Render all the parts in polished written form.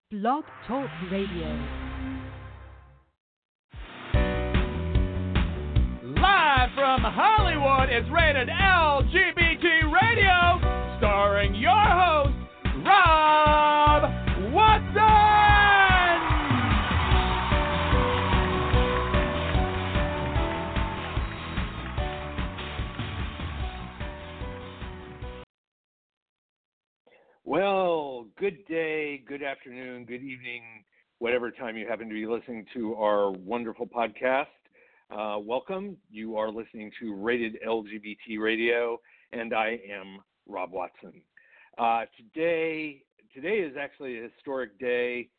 Blog Talk Radio. Live from Hollywood, it's Rated LGBT Radio, starring your host, Rob Watson! Well, good day, good afternoon, good evening, whatever time you happen to be listening to our wonderful podcast. Welcome. You are listening to Rated LGBT Radio, and I am Rob Watson. Today is actually a historic day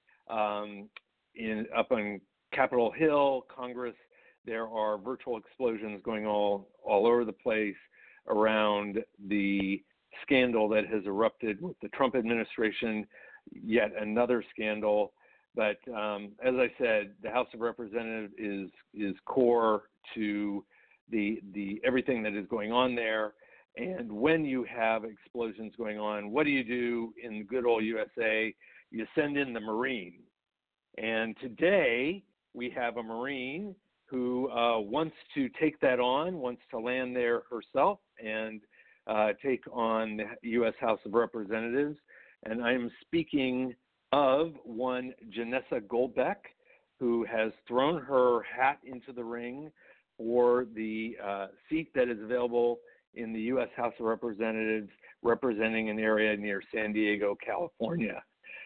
up on Capitol Hill, Congress. There are virtual explosions going all over the place around the scandal that has erupted with the Trump administration, yet another scandal. But as I said, the House of Representatives is core to the everything that is going on there. And when you have explosions going on, what do you do in good old USA? You send in the Marine. And today we have a Marine who wants to take that on, wants to land there herself and take on the U.S. House of Representatives. And I am speaking of one Janessa Goldbeck, who has thrown her hat into the ring for the seat that is available in the U.S. House of Representatives, representing an area near San Diego, California.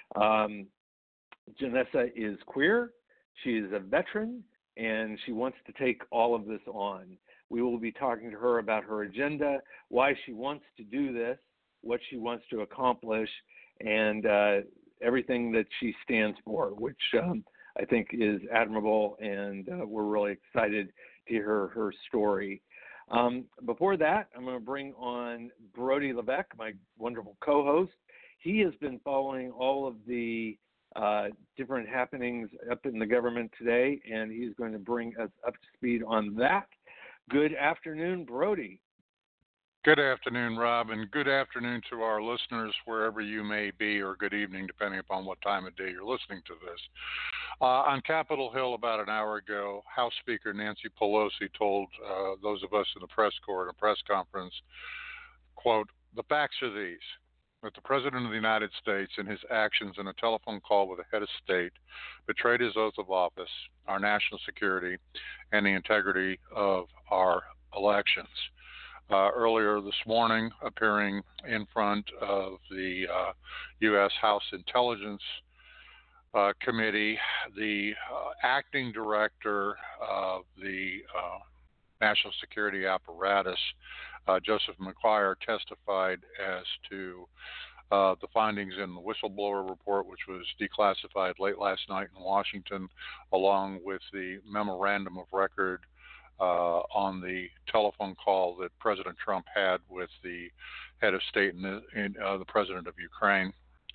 Janessa is queer, she is a veteran, and she wants to take all of this on. We will be talking to her about her agenda, why she wants to do this, what she wants to accomplish, and everything that she stands for, which I think is admirable, and we're really excited to hear her story. Before that, I'm going to bring on Brody Levesque, my wonderful co-host. He has been following all of the different happenings up in the government today, and he's going to bring us up to speed on that. Good afternoon, Brody. Good afternoon, Rob, and good afternoon to our listeners wherever you may be, or good evening, depending upon what time of day you're listening to this. On Capitol Hill about an hour ago, House Speaker Nancy Pelosi told those of us in the press corps in a press conference, quote, "The facts are these, that the President of the United States in his actions in a telephone call with the head of state betrayed his oath of office, our national security, and the integrity of our elections." Earlier this morning, appearing in front of the U.S. House Intelligence Committee, the acting director of the national security apparatus, Joseph McGuire, testified as to the findings in the whistleblower report, which was declassified late last night in Washington, along with the memorandum of record on the telephone call that President Trump had with the head of state and the president of Ukraine.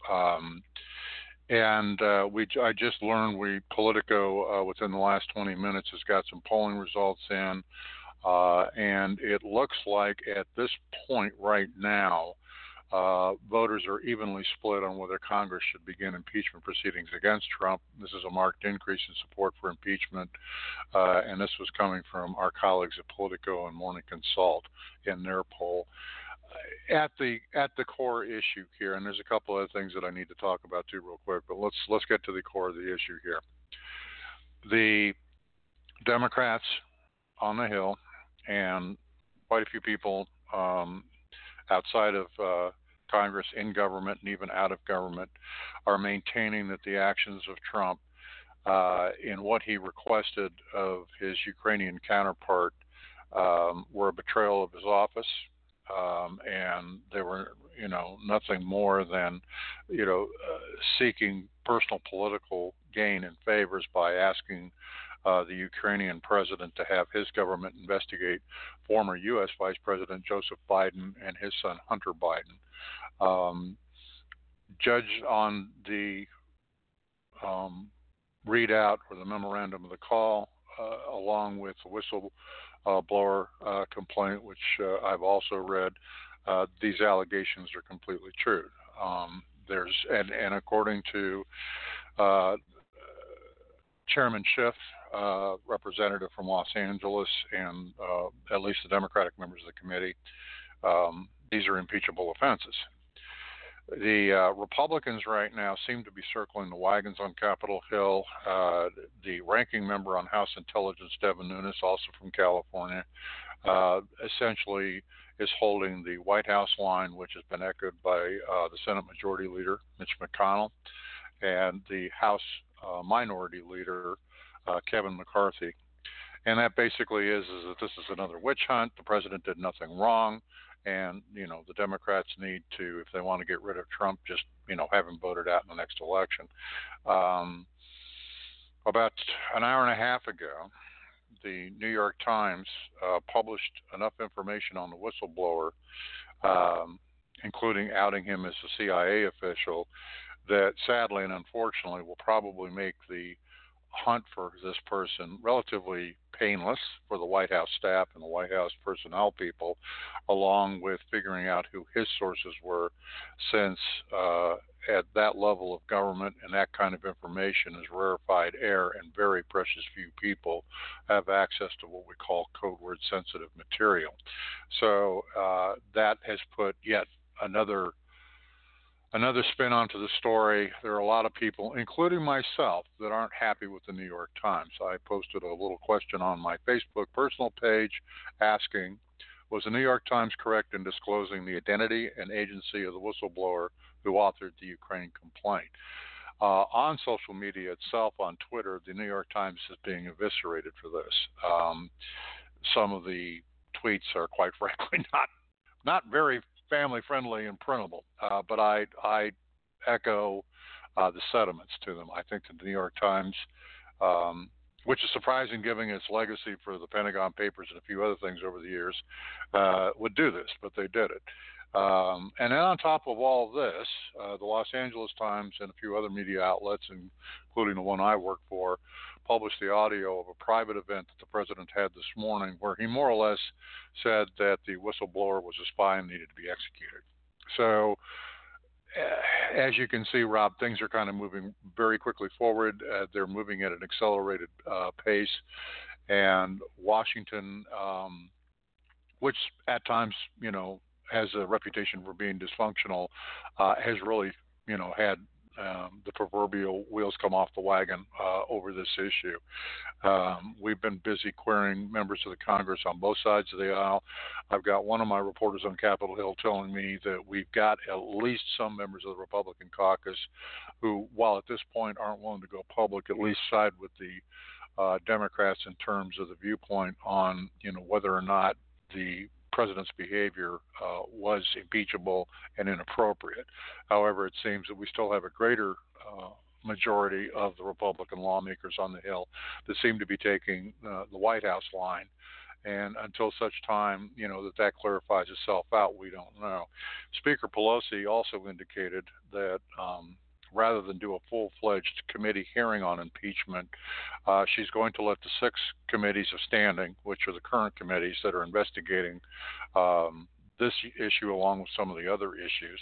I just learned Politico within the last 20 minutes has got some polling results in, and it looks like at this point right now, voters are evenly split on whether Congress should begin impeachment proceedings against Trump. This is a marked increase in support for impeachment, and this was coming from our colleagues at Politico and Morning Consult in their poll. At the core issue here, and there's a couple other things that I need to talk about too real quick, but let's get to the core of the issue here. The Democrats on the Hill and quite a few people outside of Congress, in government, and even out of government, are maintaining that the actions of Trump in what he requested of his Ukrainian counterpart were a betrayal of his office, and they were, nothing more than, seeking personal political gain and favors by asking the Ukrainian president to have his government investigate former U.S. Vice President Joseph Biden and his son Hunter Biden. Judged on the readout or the memorandum of the call, along with the whistleblower complaint, which I've also read, these allegations are completely true. And according to Chairman Schiff, representative from Los Angeles, and at least the Democratic members of the committee. These are impeachable offenses. The Republicans right now seem to be circling the wagons on Capitol Hill. The ranking member on House Intelligence, Devin Nunes, also from California, essentially is holding the White House line, which has been echoed by the Senate Majority Leader, Mitch McConnell, and the House Minority Leader, Kevin McCarthy. And that basically is that this is another witch hunt. The president did nothing wrong. And, the Democrats need to, if they want to get rid of Trump, just, have him voted out in the next election. About an hour and a half ago, the New York Times published enough information on the whistleblower, including outing him as a CIA official, that sadly and unfortunately will probably make the hunt for this person relatively painless for the White House staff and the White House personnel people, along with figuring out who his sources were, since at that level of government and that kind of information is rarefied air, and very precious few people have access to what we call code word sensitive material. So that has put yet another spin onto the story. There are a lot of people, including myself, that aren't happy with the New York Times. I posted a little question on my Facebook personal page asking, was the New York Times correct in disclosing the identity and agency of the whistleblower who authored the Ukraine complaint? On social media itself, on Twitter, the New York Times is being eviscerated for this. Some of the tweets are, quite frankly, not very family friendly and printable, but I echo the sentiments to them. I think that the New York Times, which is surprising given its legacy for the Pentagon Papers and a few other things over the years, would do this, but they did it. And then on top of all of this, the Los Angeles Times and a few other media outlets, including the one I work for, published the audio of a private event that the president had this morning where he more or less said that the whistleblower was a spy and needed to be executed. So as you can see, Rob, things are kind of moving very quickly forward. They're moving at an accelerated pace. And Washington, which at times, has a reputation for being dysfunctional, has really, had the proverbial wheels come off the wagon over this issue. We've been busy querying members of the Congress on both sides of the aisle. I've got one of my reporters on Capitol Hill telling me that we've got at least some members of the Republican caucus who, while at this point aren't willing to go public, at least side with the Democrats in terms of the viewpoint on, whether or not the president's behavior was impeachable and inappropriate. However, it seems that we still have a greater majority of the Republican lawmakers on the Hill that seem to be taking the White House line. And until such time, that clarifies itself out, we don't know. Speaker Pelosi also indicated that rather than do a full-fledged committee hearing on impeachment, she's going to let the 6 committees of standing, which are the current committees that are investigating this issue along with some of the other issues.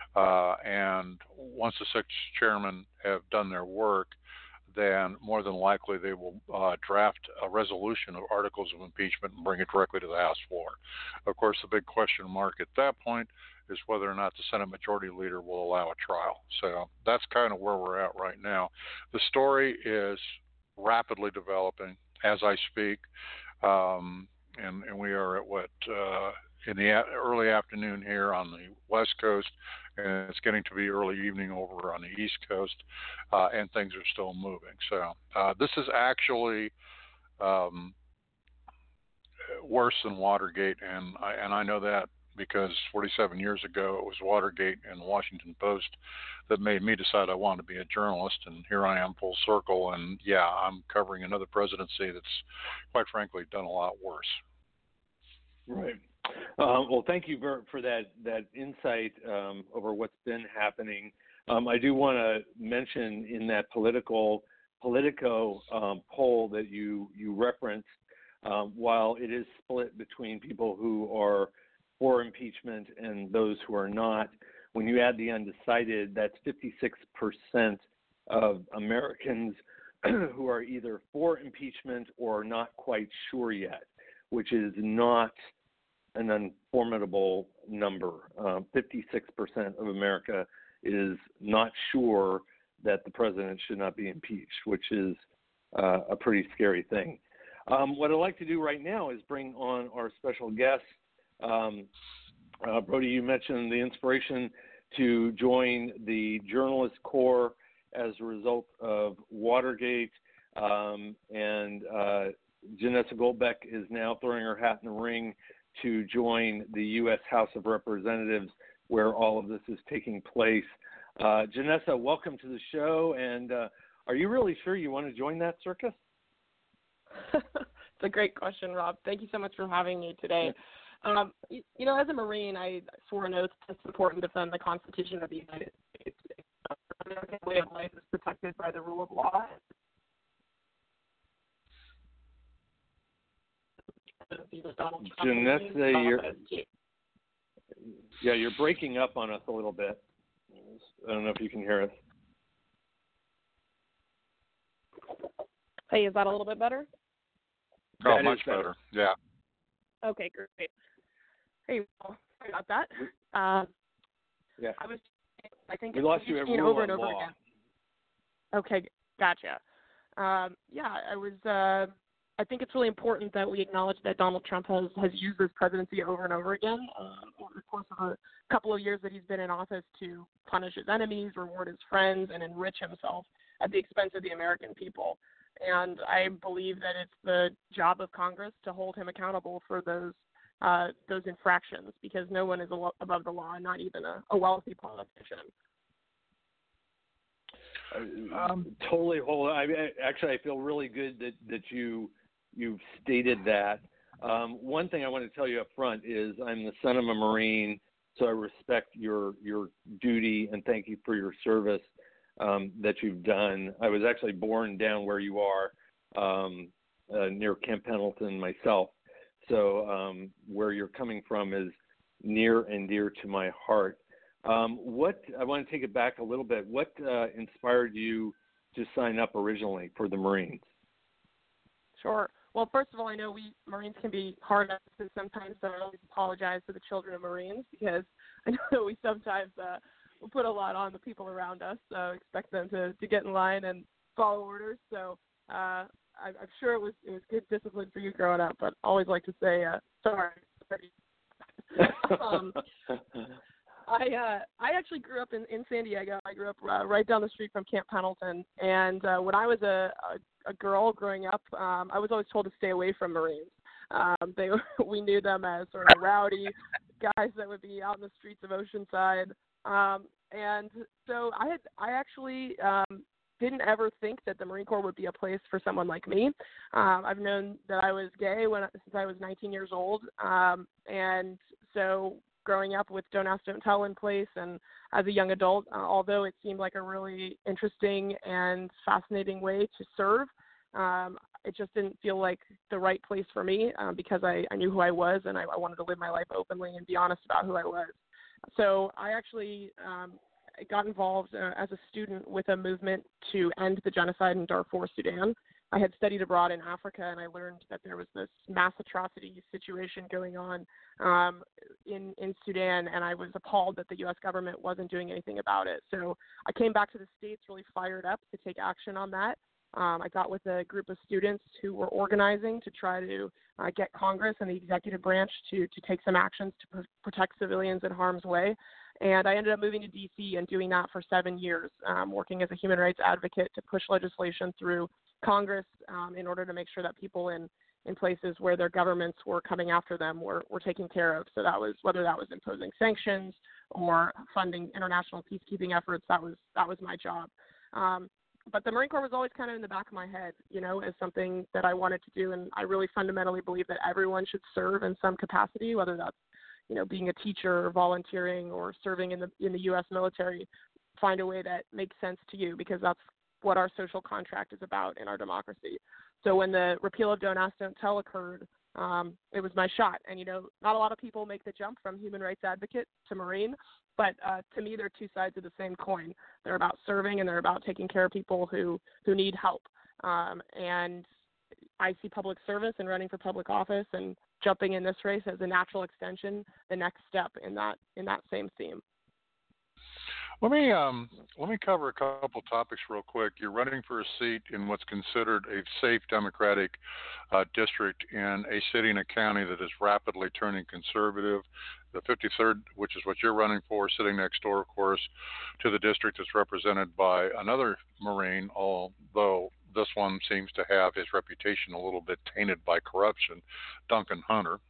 And once the 6 chairmen have done their work, then more than likely they will draft a resolution of articles of impeachment and bring it directly to the House floor. Of course, the big question mark at that point is whether or not the Senate Majority Leader will allow a trial. So that's kind of where we're at right now. The story is rapidly developing as I speak, and we are at in the early afternoon here on the West Coast, and it's getting to be early evening over on the East Coast, and things are still moving. So this is actually worse than Watergate, and I know that because 47 years ago it was Watergate and the Washington Post that made me decide I wanted to be a journalist, and here I am full circle, and yeah, I'm covering another presidency that's quite frankly done a lot worse. Right. Well, thank you for that insight over what's been happening. I do want to mention in that Politico poll that you referenced, while it is split between people who are for impeachment and those who are not, when you add the undecided, that's 56% of Americans who are either for impeachment or not quite sure yet, which is not an unformidable number. 56% of America is not sure that the president should not be impeached, which is a pretty scary thing. What I'd like to do right now is bring on our special guest. Brody, you mentioned the inspiration to join the Journalist Corps as a result of Watergate, and Janessa Goldbeck is now throwing her hat in the ring to join the U.S. House of Representatives, where all of this is taking place. Janessa, welcome to the show, and are you really sure you want to join that circus? It's a great question, Rob. Thank you so much for having me today. You know, as a Marine, I swore an oath to support and defend the Constitution of the United States. The American way of life is protected by the rule of law. Janessa, you're breaking up on us a little bit. I don't know if you can hear us. Hey, is that a little bit better? Oh, much better. Yeah. Okay, great. Hey, well, sorry about that. Yeah. I think we lost you at rule over and of over law. again. Okay, gotcha. I think it's really important that we acknowledge that Donald Trump has used his presidency over and over again over the course of a couple of years that he's been in office to punish his enemies, reward his friends, and enrich himself at the expense of the American people. And I believe that it's the job of Congress to hold him accountable for those infractions, because no one is above the law, not even a wealthy politician. Totally. I feel really good that you've stated that. One thing I want to tell you up front is I'm the son of a Marine, so I respect your duty and thank you for your service that you've done. I was actually born down where you are, near Camp Pendleton myself. So where you're coming from is near and dear to my heart. I want to take it back a little bit. What inspired you to sign up originally for the Marines? Sure. Well, first of all, I know we Marines can be hard on us sometimes, so I always apologize to the children of Marines, because I know we sometimes will put a lot on the people around us, so expect them to get in line and follow orders. So I'm sure it was good discipline for you growing up, but I always like to say sorry. I actually grew up in San Diego. I grew up right down the street from Camp Pendleton, and when I was a girl growing up, I was always told to stay away from Marines. We knew them as sort of rowdy guys that would be out in the streets of Oceanside, and so I actually didn't ever think that the Marine Corps would be a place for someone like me. I've known that I was gay since I was 19 years old, and so growing up with Don't Ask, Don't Tell in place, and as a young adult, although it seemed like a really interesting and fascinating way to serve, it just didn't feel like the right place for me, because I knew who I was, and I wanted to live my life openly and be honest about who I was. So I actually got involved as a student with a movement to end the genocide in Darfur, Sudan. I had studied abroad in Africa, and I learned that there was this mass atrocity situation going on in Sudan, and I was appalled that the U.S. government wasn't doing anything about it. So I came back to the States really fired up to take action on that. I got with a group of students who were organizing to try to get Congress and the executive branch to take some actions to protect civilians in harm's way. And I ended up moving to D.C. and doing that for 7 years, working as a human rights advocate to push legislation through Congress in order to make sure that people in places where their governments were coming after them were taken care of. So that was whether that was imposing sanctions or funding international peacekeeping efforts. That was my job. But the Marine Corps was always kind of in the back of my head, as something that I wanted to do. And I really fundamentally believe that everyone should serve in some capacity, whether that's, being a teacher or volunteering or serving in the U.S. military. Find a way that makes sense to you, because that's what our social contract is about in our democracy. So when the repeal of Don't Ask, Don't Tell occurred, it was my shot. And, not a lot of people make the jump from human rights advocate to Marine. But to me, they're two sides of the same coin. They're about serving, and they're about taking care of people who need help. And I see public service and running for public office and jumping in this race as a natural extension, the next step in that same theme. Let me cover a couple topics real quick. You're running for a seat in what's considered a safe Democratic district in a city and a county that is rapidly turning conservative. The 53rd, which is what you're running for, sitting next door, of course, to the district that's represented by another Marine, although this one seems to have his reputation a little bit tainted by corruption, Duncan Hunter.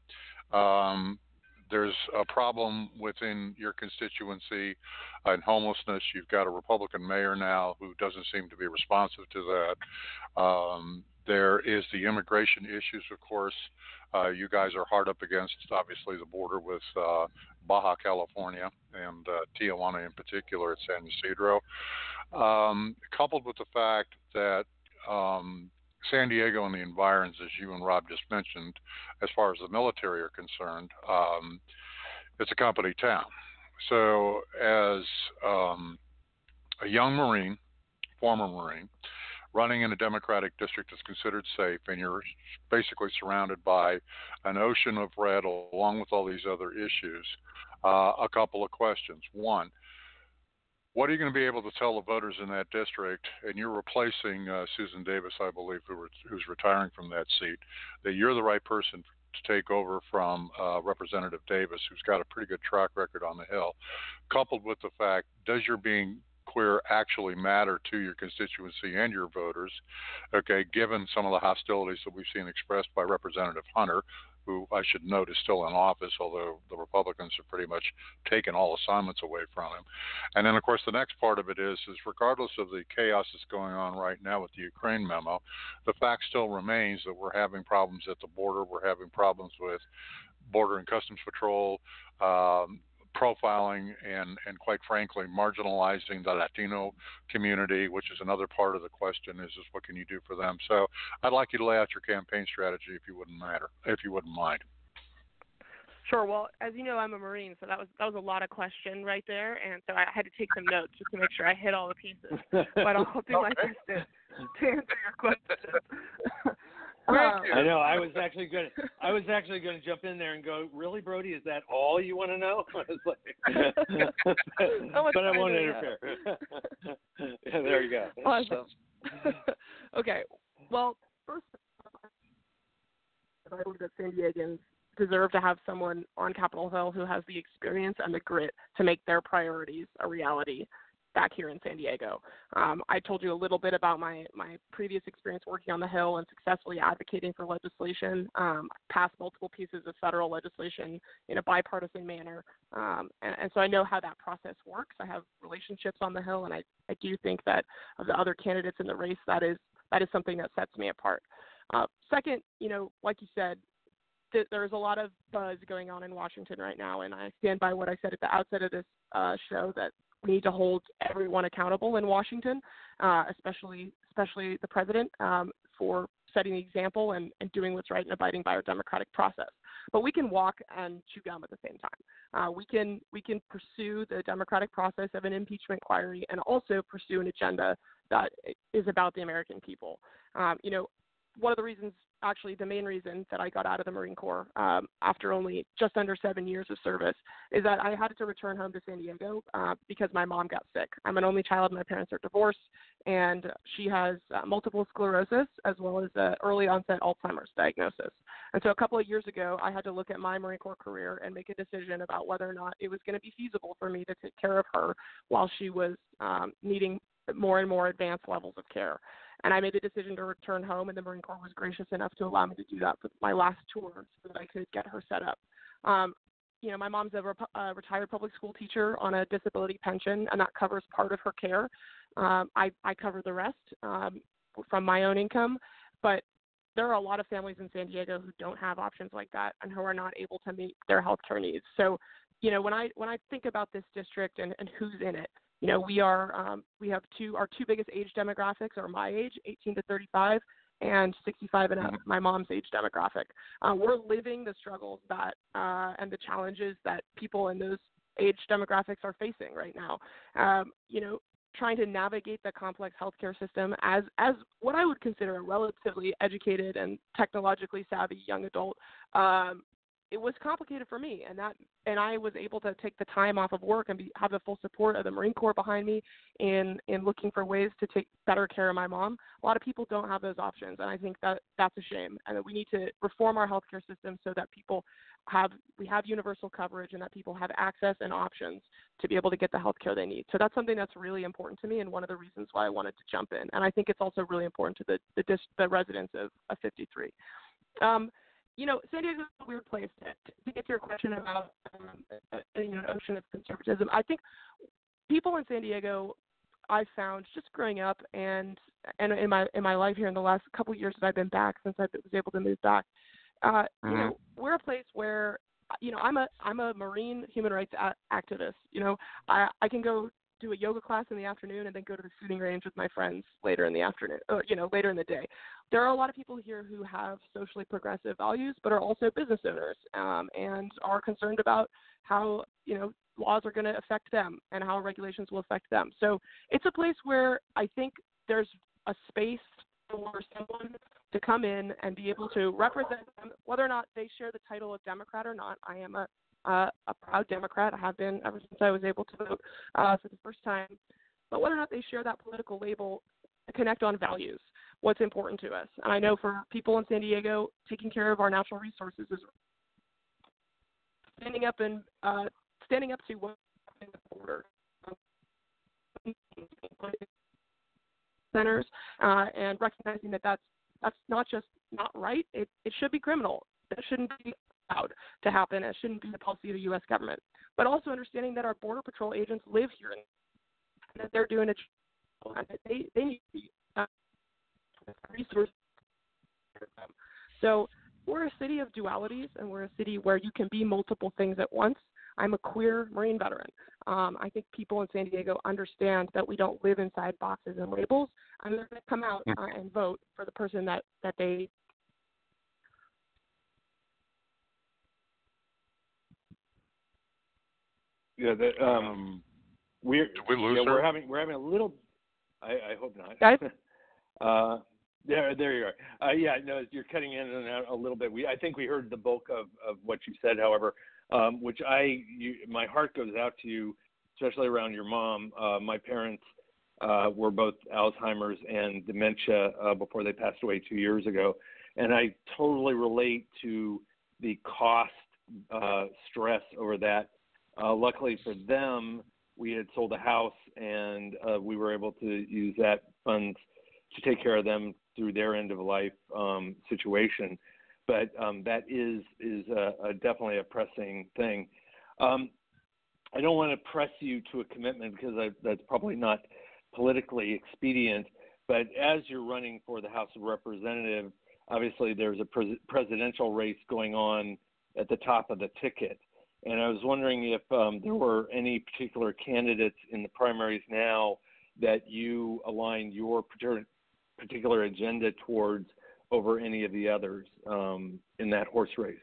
There's a problem within your constituency in homelessness. You've got a Republican mayor now who doesn't seem to be responsive to that. There is the immigration issues, of course. You guys are hard up against, obviously, the border with Baja California and Tijuana in particular at San Ysidro. Coupled with the fact that San Diego and the environs, as you and Rob just mentioned, as far as the military are concerned, it's a company town. So as a young Marine, former Marine, running in a Democratic district that's considered safe, and you're basically surrounded by an ocean of red along with all these other issues, a couple of questions. One, what are you going to be able to tell the voters in that district, and you're replacing Susan Davis, I believe, who's retiring from that seat, that you're the right person to take over from Representative Davis, who's got a pretty good track record on the Hill, coupled with the fact, does your being queer actually matter to your constituency and your voters, okay, given some of the hostilities that we've seen expressed by Representative Hunter, who I should note is still in office, although the Republicans have pretty much taken all assignments away from him. And then, of course, the next part of it is regardless of the chaos that's going on right now with the Ukraine memo, the fact still remains that we're having problems at the border. We're having problems with Border and Customs Patrol, profiling and quite frankly marginalizing the Latino community, which is another part of the question is what can you do for them. So I'd like you to lay out your campaign strategy if you wouldn't mind. Sure. Well, as you know, I'm a Marine, so that was a lot of question right there, and so I had to take some notes just to make sure I hit all the pieces. But I'll do my best to answer your question. I know. I was actually going to jump in there and go, "Really, Brody? Is that all you want to know?" I was like, but I won't interfere. Yeah, there you go. Awesome. Okay. Well, first, I believe that San Diegans deserve to have someone on Capitol Hill who has the experience and the grit to make their priorities a reality back here in San Diego. I told you a little bit about my previous experience working on the Hill and successfully advocating for legislation, passed multiple pieces of federal legislation in a bipartisan manner. And so I know how that process works. I have relationships on the Hill, and I do think that of the other candidates in the race, that is something that sets me apart. Second, like you said, there's a lot of buzz going on in Washington right now, and I stand by what I said at the outset of this show that we need to hold everyone accountable in Washington, especially the president, for setting the example and doing what's right and abiding by our democratic process. But we can walk and chew gum at the same time. We can pursue the democratic process of an impeachment inquiry and also pursue an agenda that is about the American people. One of the reasons, actually the main reason that I got out of the Marine Corps after only just under 7 years of service is that I had to return home to San Diego because my mom got sick. I'm an only child. My parents are divorced, and she has multiple sclerosis as well as early onset Alzheimer's diagnosis. And so a couple of years ago, I had to look at my Marine Corps career and make a decision about whether or not it was going to be feasible for me to take care of her while she was needing more and more advanced levels of care. And I made the decision to return home, and the Marine Corps was gracious enough to allow me to do that for my last tour so that I could get her set up. My mom's a retired public school teacher on a disability pension, and that covers part of her care. I cover the rest from my own income, but there are a lot of families in San Diego who don't have options like that and who are not able to meet their health care needs. So, when I think about this district and who's in it, we have our two biggest age demographics are my age, 18 to 35, and 65 and up, my mom's age demographic. We're living the struggles that and the challenges that people in those age demographics are facing right now. Trying to navigate the complex healthcare system as what I would consider a relatively educated and technologically savvy young adult. It was complicated for me, and I was able to take the time off of work and have the full support of the Marine Corps behind me in looking for ways to take better care of my mom. A lot of people don't have those options, and I think that's a shame, and that we need to reform our healthcare system so that we have universal coverage and that people have access and options to be able to get the healthcare they need. So that's something that's really important to me, and one of the reasons why I wanted to jump in. And I think it's also really important to the residents of 53. San Diego is a weird place. To get to your question about an ocean of conservatism, I think people in San Diego, I've found just growing up and in my life here in the last couple of years that I've been back since I was able to move back, we're a place where I'm a Marine human rights activist. I can go do a yoga class in the afternoon and then go to the shooting range with my friends later in the afternoon, later in the day. There are a lot of people here who have socially progressive values, but are also business owners and are concerned about how, laws are going to affect them and how regulations will affect them. So it's a place where I think there's a space for someone to come in and be able to represent them, whether or not they share the title of Democrat or not. I am a proud Democrat. I have been ever since I was able to vote for the first time. But whether or not they share that political label, connect on values, what's important to us. And I know for people in San Diego, taking care of our natural resources is standing up to what's in the border. Centers and recognizing that that's not just not right. It should be criminal. That shouldn't be allowed to happen. It shouldn't be the policy of the U.S. government. But also understanding that our Border Patrol agents live here and that they're doing it. They need to be resources. So we're a city of dualities, and we're a city where you can be multiple things at once. I'm a queer Marine veteran. I think people in San Diego understand that we don't live inside boxes and labels, and they're going to come out and vote for the person that they. Yeah, that Did we lose her? we're having a little. I hope not. Guys? There you are. You're cutting in and out a little bit. I think we heard the bulk of what you said, however, which my heart goes out to you, especially around your mom. My parents were both Alzheimer's and dementia before they passed away 2 years ago, and I totally relate to the cost stress over that. Luckily for them, we had sold a house, and we were able to use that funds to take care of them through their end of life situation. But that is definitely a pressing thing. I don't want to press you to a commitment because that's probably not politically expedient. But as you're running for the House of Representatives, obviously there's a presidential race going on at the top of the ticket. And I was wondering if there were any particular candidates in the primaries now that you align your particular agenda towards over any of the others in that horse race.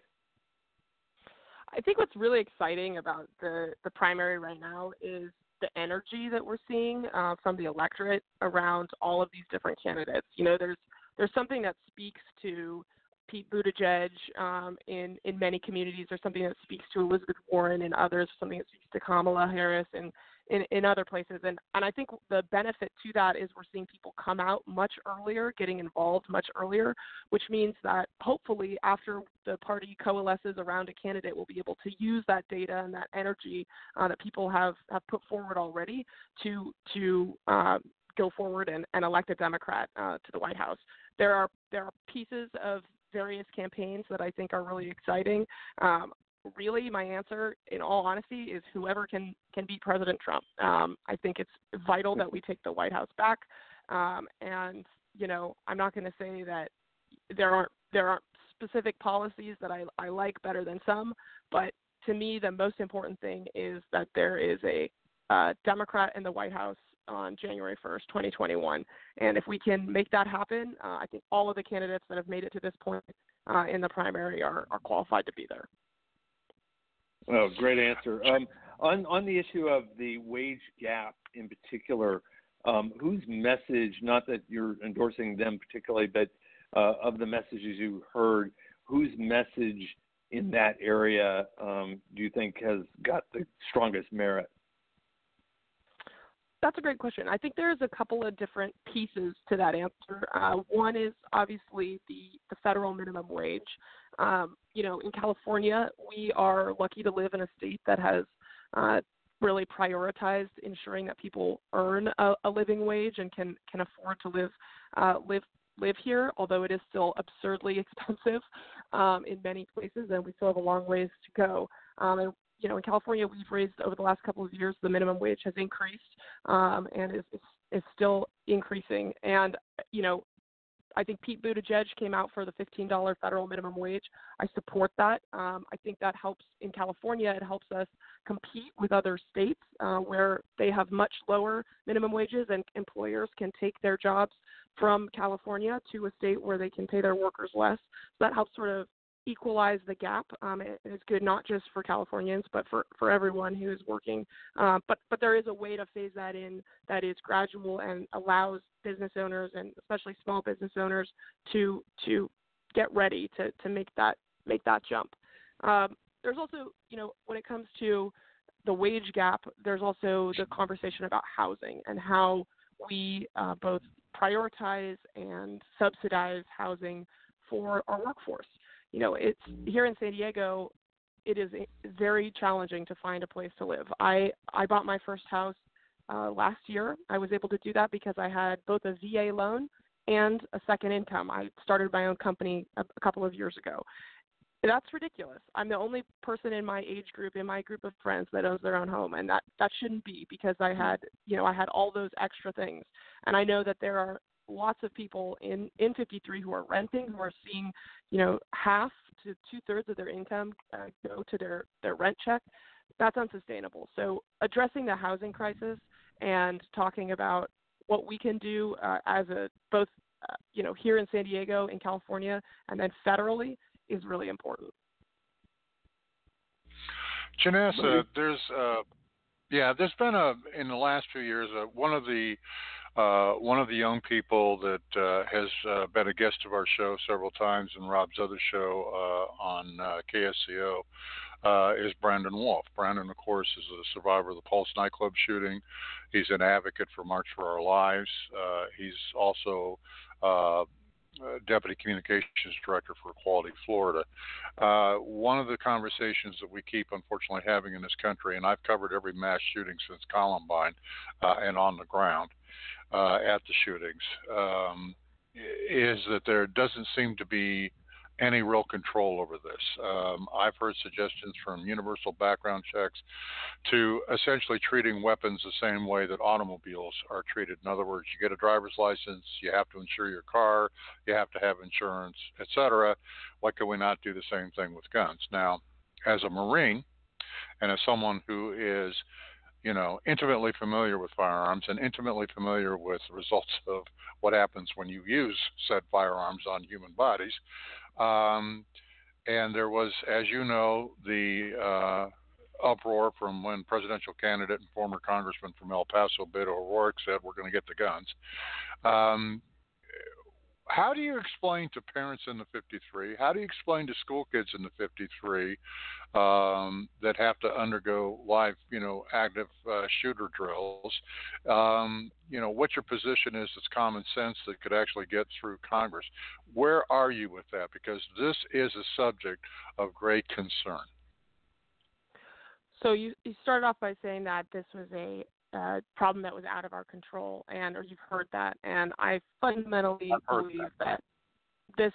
I think what's really exciting about the primary right now is the energy that we're seeing from the electorate around all of these different candidates. There's something that speaks to Pete Buttigieg in many communities. There's something that speaks to Elizabeth Warren and others, something that speaks to Kamala Harris and in other places. And I think the benefit to that is we're seeing people come out much earlier, getting involved much earlier, which means that hopefully after the party coalesces around a candidate, we'll be able to use that data and that energy that people have put forward already to go forward and elect a Democrat to the White House. There are pieces of various campaigns that I think are really exciting. Really, my answer, in all honesty, is whoever can beat President Trump. I think it's vital that we take the White House back. And I'm not going to say that there aren't specific policies that I like better than some, but to me, the most important thing is that there is a Democrat in the White House on January 1st, 2021. And if we can make that happen, I think all of the candidates that have made it to this point in the primary are qualified to be there. Oh, great answer. On the issue of the wage gap in particular, whose message, not that you're endorsing them particularly, but of the messages you heard, whose message in that area do you think has got the strongest merit? That's a great question. I think there's a couple of different pieces to that answer. One is obviously the federal minimum wage. In California, we are lucky to live in a state that has really prioritized ensuring that people earn a living wage and can afford to live here, although it is still absurdly expensive in many places, and we still have a long ways to go. In California, we've raised over the last couple of years, the minimum wage has increased and is still increasing. And, I think Pete Buttigieg came out for the $15 federal minimum wage. I support that. I think that helps in California. It helps us compete with other states where they have much lower minimum wages, and employers can take their jobs from California to a state where they can pay their workers less. So that helps sort of equalize the gap. It is good not just for Californians, but for everyone who is working. But there is a way to phase that in that is gradual and allows business owners, and especially small business owners, to get ready to make that jump. There's also, when it comes to the wage gap, there's also the conversation about housing and how we both prioritize and subsidize housing for our workforce. It's here in San Diego, it is very challenging to find a place to live. I bought my first house last year. I was able to do that because I had both a VA loan and a second income. I started my own company a couple of years ago. That's ridiculous. I'm the only person in my age group, in my group of friends, that owns their own home, and that shouldn't be, because I had all those extra things. And I know that there are lots of people in 53 who are renting, who are seeing, half to 2/3 of their income go to their rent check. That's unsustainable. So addressing the housing crisis and talking about what we can do as both here in San Diego, in California, and then federally is really important. Janessa, there's been in the last few years one of the young people that has been a guest of our show several times, and Rob's other show on KSCO is Brandon Wolf. Brandon, of course, is a survivor of the Pulse nightclub shooting. He's an advocate for March for Our Lives. He's also Deputy Communications Director for Equality Florida. One of the conversations that we keep, unfortunately, having in this country, and I've covered every mass shooting since Columbine and on the ground at the shootings, is that there doesn't seem to be any real control over this. I've heard suggestions from universal background checks to essentially treating weapons the same way that automobiles are treated. In other words, you get a driver's license, you have to insure your car, you have to have insurance, etc. Why could we not do the same thing with guns? Now, as a Marine and as someone who is intimately familiar with firearms and intimately familiar with the results of what happens when you use said firearms on human bodies. And there was, as you know, the uproar from when presidential candidate and former congressman from El Paso, Beto O'Rourke, said we're going to get the guns. How do you explain to parents in the 53, how do you explain to school kids in the 53 that have to undergo live, active shooter drills, what your position is that's common sense that could actually get through Congress? Where are you with that? Because this is a subject of great concern. So you started off by saying that this was a problem that was out of our control, or you've heard that, and I fundamentally believe that this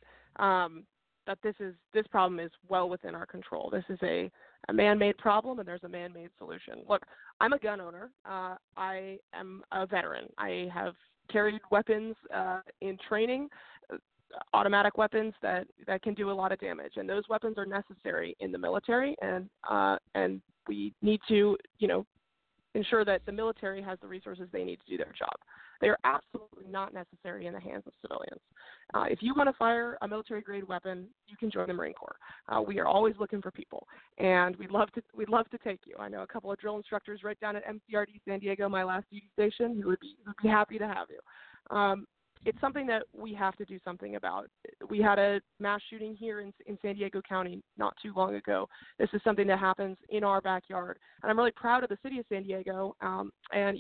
problem is well within our control. This is a man-made problem, and there's a man-made solution. Look, I'm a gun owner. I am a veteran. I have carried weapons in training, automatic weapons that can do a lot of damage, and those weapons are necessary in the military, and we need to, ensure that the military has the resources they need to do their job. They are absolutely not necessary in the hands of civilians. If you want to fire a military-grade weapon, you can join the Marine Corps. We are always looking for people, and we'd love to take you. I know a couple of drill instructors right down at MCRD San Diego, my last duty station, who would be happy to have you. It's something that we have to do something about. We had a mass shooting here in San Diego County not too long ago. This is something that happens in our backyard, and I'm really proud of the city of San Diego and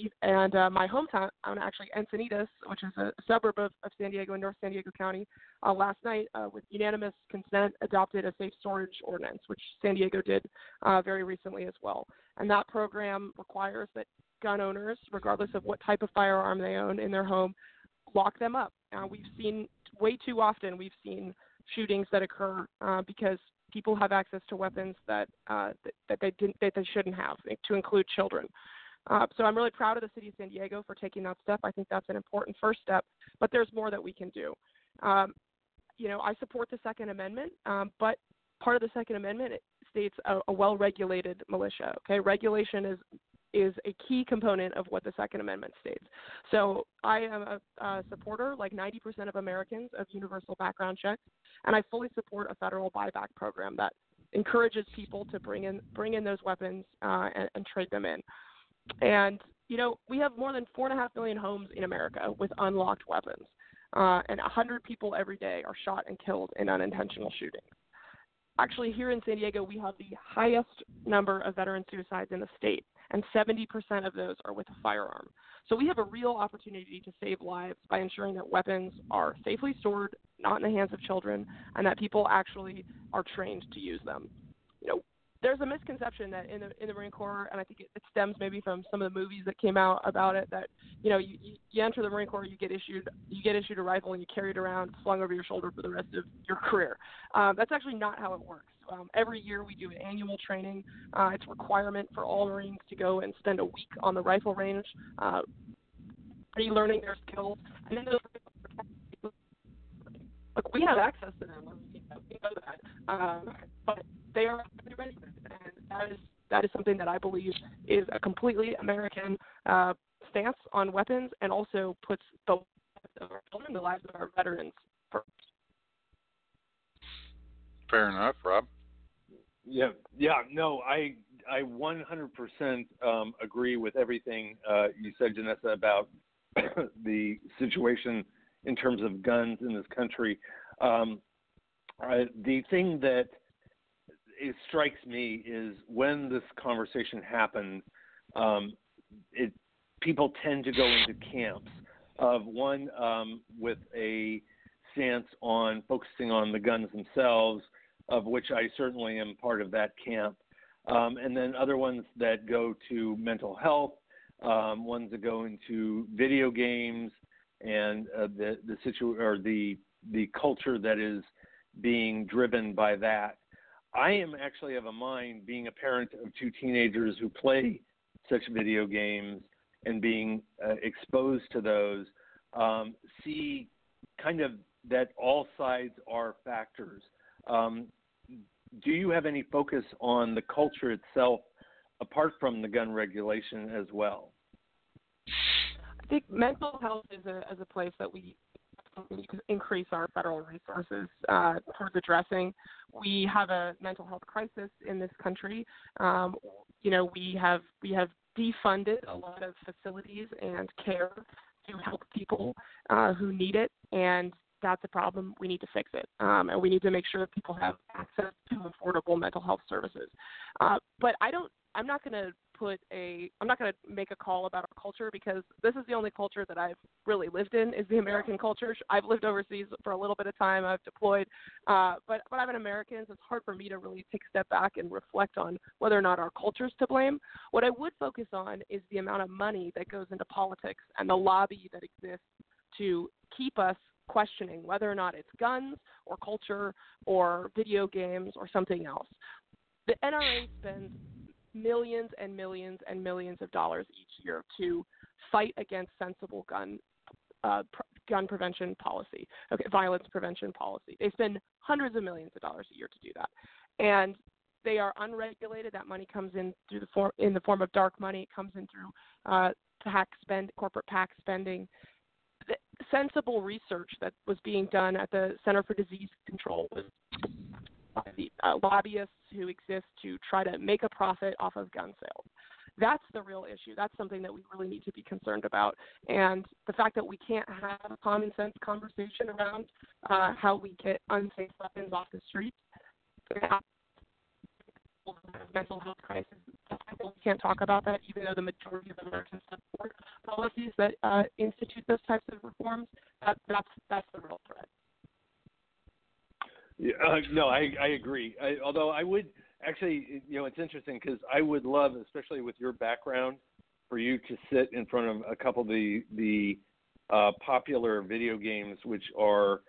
my hometown, actually Encinitas, which is a suburb of San Diego in North San Diego County. Last night, with unanimous consent, adopted a safe storage ordinance, which San Diego did very recently as well. And that program requires that gun owners, regardless of what type of firearm they own in their home, lock them up. We've seen way too often shootings that occur because people have access to weapons that they shouldn't have, to include children. So I'm really proud of the city of San Diego for taking that step. I think that's an important first step, but there's more that we can do. I support the Second Amendment, but part of the Second Amendment states a well-regulated militia. Okay, regulation is a key component of what the Second Amendment states. So I am a supporter, like 90% of Americans, of universal background checks, and I fully support a federal buyback program that encourages people to bring in those weapons and trade them in. And, we have more than 4.5 million homes in America with unlocked weapons, and 100 people every day are shot and killed in unintentional shootings. Actually, here in San Diego, we have the highest number of veteran suicides in the state, and 70% of those are with a firearm. So we have a real opportunity to save lives by ensuring that weapons are safely stored, not in the hands of children, and that people actually are trained to use them. There's a misconception that in the Marine Corps, and I think it stems maybe from some of the movies that came out about it, that you enter the Marine Corps, you get issued a rifle and you carry it around slung over your shoulder for the rest of your career. That's actually not how it works. Every year we do an annual training. It's a requirement for all Marines to go and spend a week on the rifle range, relearning their skills, and then those look, we have access to them. We know that, but they are ready, and that is something that I believe is a completely American stance on weapons, and also puts the lives of our children, the lives of our veterans first. Fair enough, Rob. Yeah. No, I 100% agree with everything you said, Janessa, about the situation in terms of guns in this country. The thing that strikes me is when this conversation happens, people tend to go into camps of one with a stance on focusing on the guns themselves, of which I certainly am part of that camp, and then other ones that go to mental health, ones that go into video games, and the culture that is being driven by that. I am actually of a mind, being a parent of two teenagers who play such video games and being exposed to those, see kind of that all sides are factors. Do you have any focus on the culture itself apart from the gun regulation as well? I think mental health is a place that we need to increase our federal resources towards addressing. We have a mental health crisis in this country. We have defunded a lot of facilities and care to help people who need it, and that's a problem. We need to fix it, and we need to make sure that people have access to affordable mental health services. But I'm not going to make a call about our culture, because this is the only culture that I've really lived in, is the American culture. I've lived overseas for a little bit of time. I've deployed, but I'm an American, so it's hard for me to really take a step back and reflect on whether or not our culture's to blame. What I would focus on is the amount of money that goes into politics and the lobby that exists to keep us questioning whether or not it's guns or culture or video games or something else. The NRA spends millions and millions and millions of dollars each year to fight against sensible gun prevention policy, violence prevention policy. They spend hundreds of millions of dollars a year to do that. And they are unregulated, that money comes in through in the form of dark money. It comes in through corporate PAC spending. The sensible research that was being done at the Center for Disease Control was by the lobbyists who exist to try to make a profit off of gun sales. That's the real issue. That's something that we really need to be concerned about. And the fact that we can't have a common sense conversation around how we get unsafe weapons off the streets, mental health crisis. We can't talk about that, even though the majority of Americans support policies that institute those types of reforms. That's the real threat. Yeah, no, I agree. Although I would actually, it's interesting because I would love, especially with your background, for you to sit in front of a couple of the popular video games, which are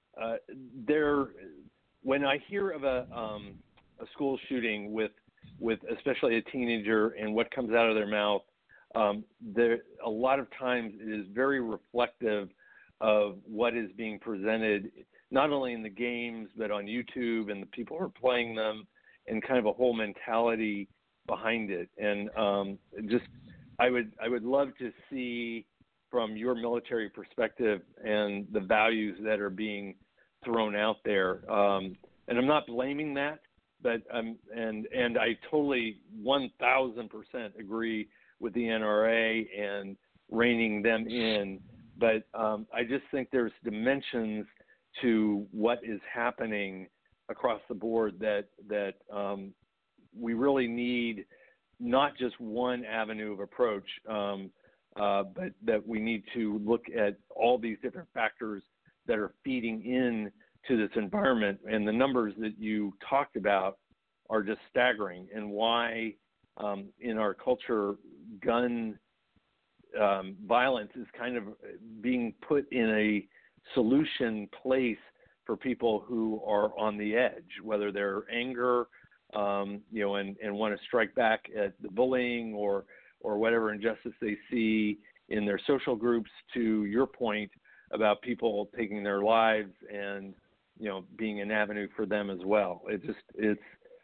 when I hear of a school shooting with especially a teenager and what comes out of their mouth, there a lot of times it is very reflective of what is being presented, not only in the games but on YouTube and the people who are playing them, and kind of a whole mentality behind it. And I would love to see from your military perspective and the values that are being thrown out there. And I'm not blaming that, but and I totally 1,000% agree with the NRA and reining them in. But I just think there's dimensions to what is happening across the board that we really need, not just one avenue of approach, but that we need to look at all these different factors that are feeding in to this environment. And the numbers that you talked about are just staggering, and why in our culture gun violence is kind of being put in a solution place for people who are on the edge, whether they're anger, and want to strike back at the bullying or whatever injustice they see in their social groups, to your point about people taking their lives and, being an avenue for them as well. It's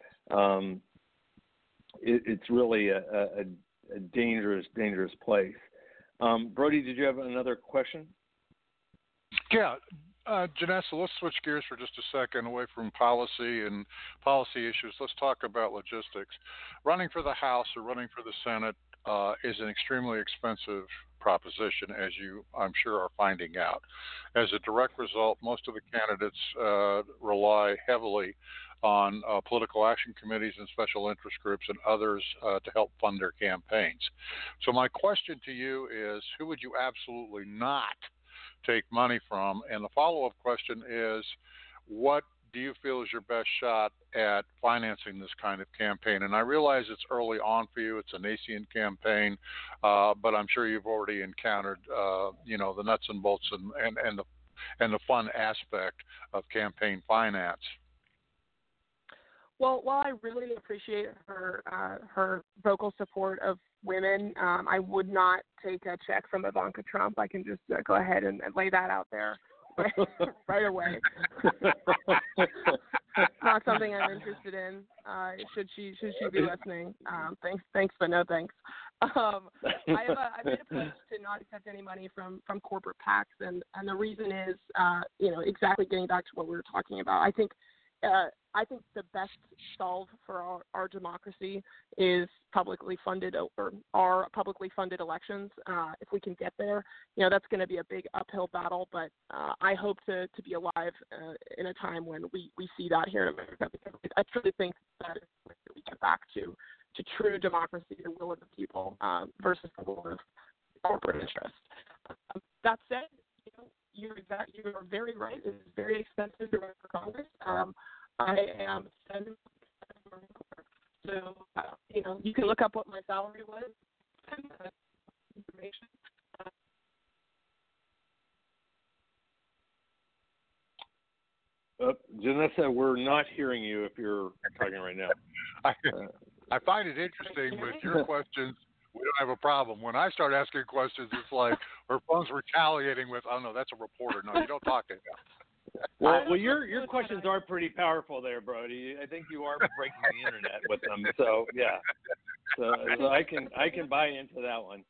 really a dangerous place. Brody, did you have another question? Yeah. Janessa, let's switch gears for just a second away from policy and policy issues. Let's talk about logistics. Running for the House or running for the Senate is an extremely expensive proposition, as you, I'm sure, are finding out. As a direct result, most of the candidates rely heavily on political action committees and special interest groups and others to help fund their campaigns. So my question to you is, who would you absolutely not take money from? And the follow-up question is, what do you feel is your best shot at financing this kind of campaign? And I realize it's early on for you. It's a nascent campaign, but I'm sure you've already encountered, the nuts and bolts and the fun aspect of campaign finance. Well, while I really appreciate her vocal support of women, I would not take a check from Ivanka Trump. I can just go ahead and lay that out there right away. Not something I'm interested in. Should she be listening? Thanks, but no thanks. I made a pledge to not accept any money from corporate PACs, and the reason is, exactly getting back to what we were talking about. I think the best solve for our democracy is publicly funded elections. If we can get there, that's going to be a big uphill battle. But I hope to be alive in a time when we see that here in America, because I truly think that we get back to true democracy, the will of the people versus the will of corporate interest. That said, you are very right. It is very expensive to run for Congress. I am so you can look up what my salary was. Information. Janessa, we're not hearing you if you're talking right now. I find it interesting with your questions. We don't have a problem. When I start asking questions, it's like her phone's retaliating with, "Oh no, that's a reporter. No, you don't talk to him." Well, your questions are pretty powerful there, Brody. I think you are breaking the internet with them. So yeah, so I can buy into that one.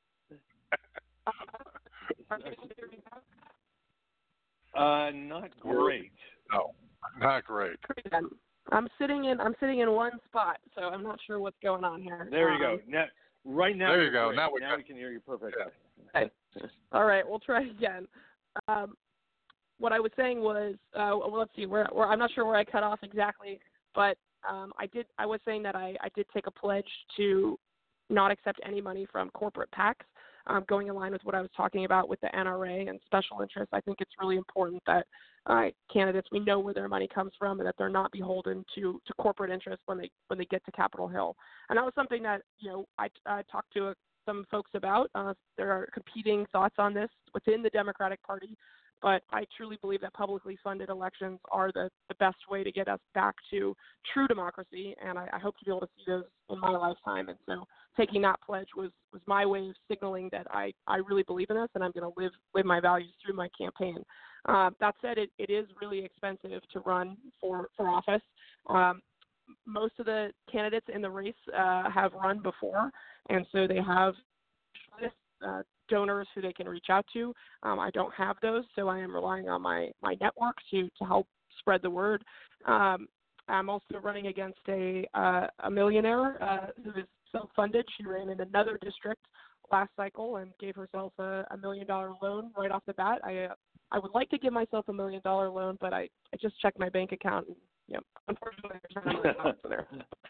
Not great. No, not great. I'm sitting in one spot, so I'm not sure what's going on here. There you go. Now, right now. There you go. Great. Now we can hear you perfectly. Yeah. Okay. All right, we'll try again. What I was saying was, well, let's see, where I'm not sure where I cut off exactly, but I was saying that I did take a pledge to not accept any money from corporate PACs. Going in line with what I was talking about with the NRA and special interests, I think it's really important that candidates, we know where their money comes from and that they're not beholden to corporate interests when they get to Capitol Hill. And that was something that I talked to some folks about. There are competing thoughts on this within the Democratic Party, but I truly believe that publicly funded elections are the best way to get us back to true democracy, and I hope to be able to see those in my lifetime. And so taking that pledge was my way of signaling that I really believe in this, and I'm going to live my values through my campaign. That said, it is really expensive to run for office. Most of the candidates in the race have run before, and so they have donors who they can reach out to. I don't have those, so I am relying on my network to help spread the word. I'm also running against a millionaire who is self-funded. She ran in another district last cycle and gave herself a $1 million loan right off the bat. I would like to give myself $1 million loan, but I just checked my bank account and unfortunately there's not $1 million there.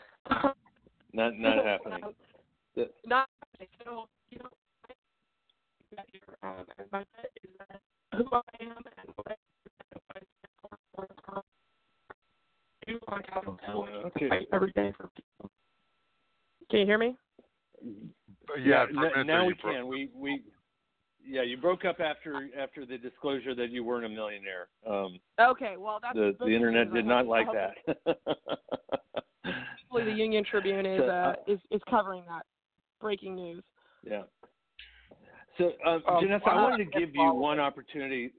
Not happening. Not happening. So and my bet is that who I am and what I do on Capitol Hill every day for people. Can you hear me? Yeah. Now we can. We you broke up after the disclosure that you weren't a millionaire. Okay, well that's the internet did not like that. Hopefully, the Union Tribune is covering that breaking news. Yeah. So, Janessa, I wanted to give you one opportunity.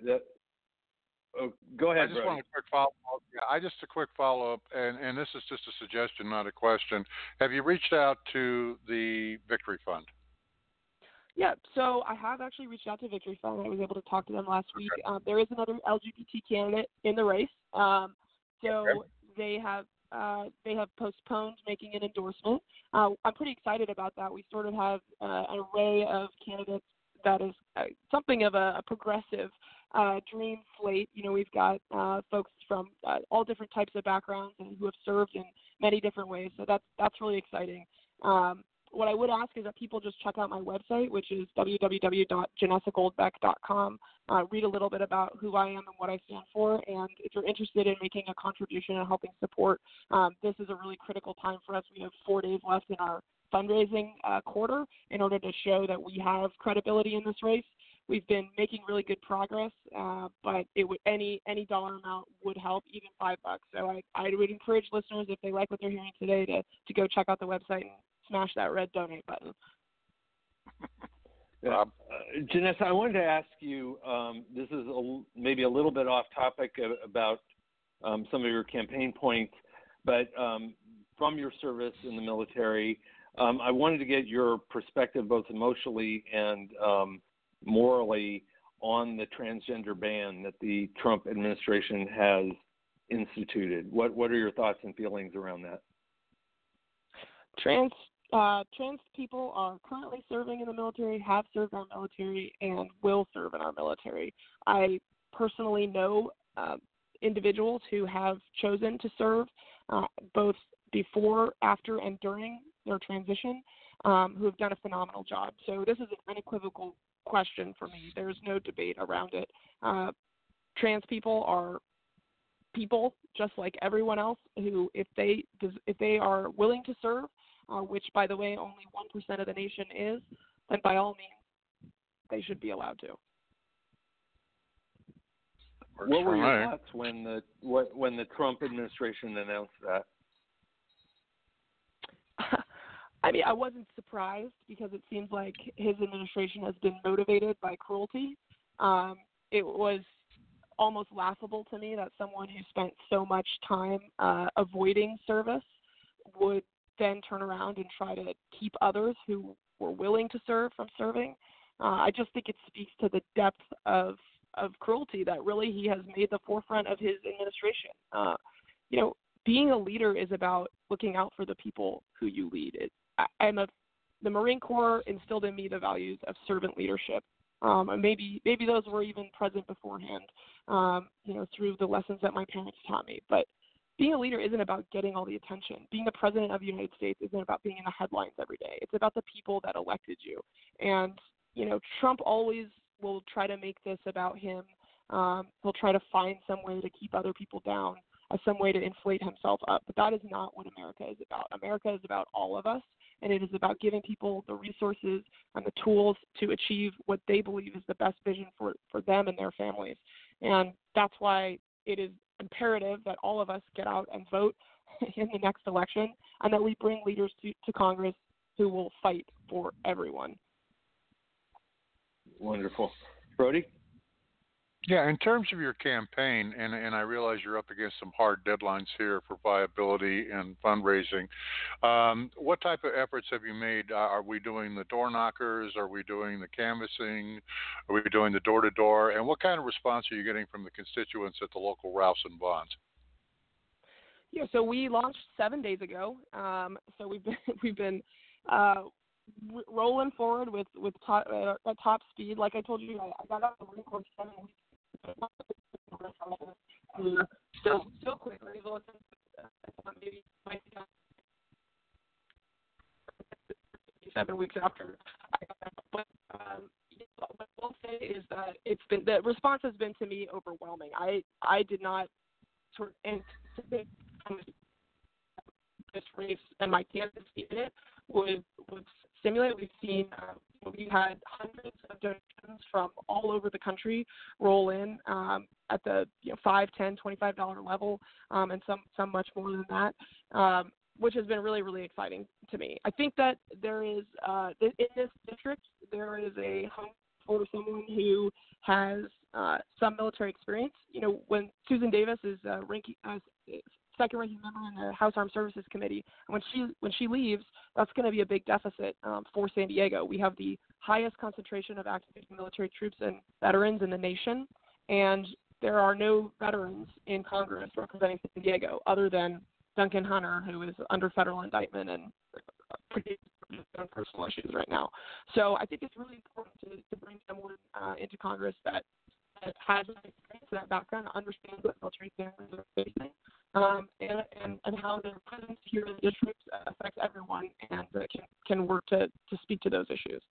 Go ahead, I just want a quick follow-up. Yeah, just a quick follow-up, and this is just a suggestion, not a question. Have you reached out to the Victory Fund? Yeah, so I have actually reached out to Victory Fund. I was able to talk to them last week. There is another LGBT candidate in the race, so they have postponed making an endorsement. I'm pretty excited about that. We sort of have an array of candidates that is something of a progressive dream slate. We've got folks from all different types of backgrounds and who have served in many different ways. So that's really exciting. What I would ask is that people just check out my website, which is www.janessagoldbeck.com. Read a little bit about who I am and what I stand for. And if you're interested in making a contribution and helping support, this is a really critical time for us. We have 4 days left in our fundraising quarter in order to show that we have credibility in this race. We've been making really good progress, but any dollar amount would help, even $5. So I would encourage listeners, if they like what they're hearing today, to go check out the website and smash that red donate button. Janessa, I wanted to ask you, this is maybe a little bit off topic about some of your campaign points, but from your service in the military, I wanted to get your perspective both emotionally and morally on the transgender ban that the Trump administration has instituted. What are your thoughts and feelings around that? Trans people are currently serving in the military, have served in our military, and will serve in our military. I personally know individuals who have chosen to serve both before, after, and during their transition who have done a phenomenal job. So this is an unequivocal question for me. There's no debate around it. Trans people are people just like everyone else who, if they are willing to serve, which, by the way, only 1% of the nation is, then by all means, they should be allowed to. What were your thoughts when the Trump administration announced that? I mean, I wasn't surprised because it seems like his administration has been motivated by cruelty. It was almost laughable to me that someone who spent so much time avoiding service would then turn around and try to keep others who were willing to serve from serving. I just think it speaks to the depth of cruelty that really he has made the forefront of his administration. Being a leader is about looking out for the people who you lead. The Marine Corps instilled in me the values of servant leadership. And maybe those were even present beforehand, through the lessons that my parents taught me. But being a leader isn't about getting all the attention. Being the president of the United States isn't about being in the headlines every day. It's about the people that elected you. And, Trump always will try to make this about him. He'll try to find some way to keep other people down, some way to inflate himself up. But that is not what America is about. America is about all of us, and it is about giving people the resources and the tools to achieve what they believe is the best vision for them and their families. And that's why it is imperative that all of us get out and vote in the next election, and that we bring leaders to Congress who will fight for everyone. Wonderful. Brody? Yeah, in terms of your campaign, and I realize you're up against some hard deadlines here for viability and fundraising, what type of efforts have you made? Are we doing the door knockers? Are we doing the canvassing? Are we doing the door-to-door? And what kind of response are you getting from the constituents at the local Ralphs and Bonds? Yeah, so we launched 7 days ago. So we've been rolling forward with at top speed. Like I told you, I got out of the Marine Corps 7 weeks. Still quickly, maybe 7 weeks after. But what I'll say is that the response has been to me overwhelming. I did not sort of anticipate this race and my candidacy in it would stimulate. We've seen we've had hundreds of donations from all over the country roll in at the $5, $10, $25 level, and some much more than that, which has been really, really exciting to me. I think that there is in this district there is a home for someone who has some military experience. When Susan Davis is second ranking member in the House Armed Services Committee, and when she leaves, that's going to be a big deficit for San Diego. We have the highest concentration of active military troops and veterans in the nation, and there are no veterans in Congress representing San Diego other than Duncan Hunter, who is under federal indictment and pretty on personal issues right now. So I think it's really important to bring someone into Congress that has that experience, that background, understands what military families are facing, and how their presence here in the district affects everyone, and can work to speak to those issues.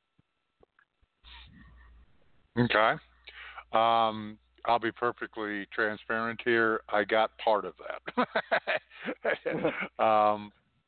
Okay. I'll be perfectly transparent here. I got part of that.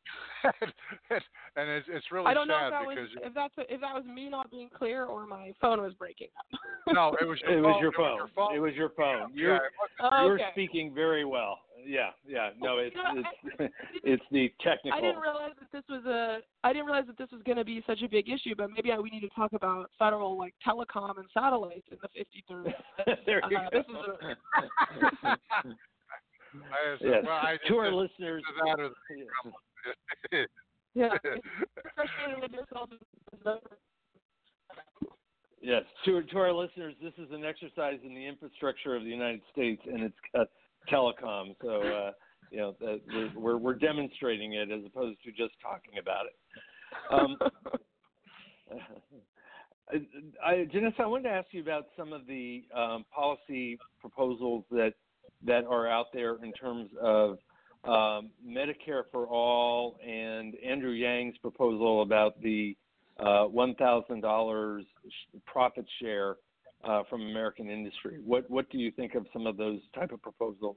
And it's really sad. I don't know if that was me not being clear or my phone was breaking up. No, it was your phone. It was your phone. You're speaking very well. Yeah. No, it's the technical. I didn't realize that this was going to be such a big issue, but maybe we need to talk about federal telecom and satellites in the 53rd. There you go. Yes. To our listeners. Yeah. Yes. To our listeners, this is an exercise in the infrastructure of the United States, and it's got telecom. So we're demonstrating it as opposed to just talking about it. Janessa, I wanted to ask you about some of the policy proposals that are out there in terms of Medicare for All and Andrew Yang's proposal about the $1,000 profit share from American industry. What do you think of some of those type of proposals?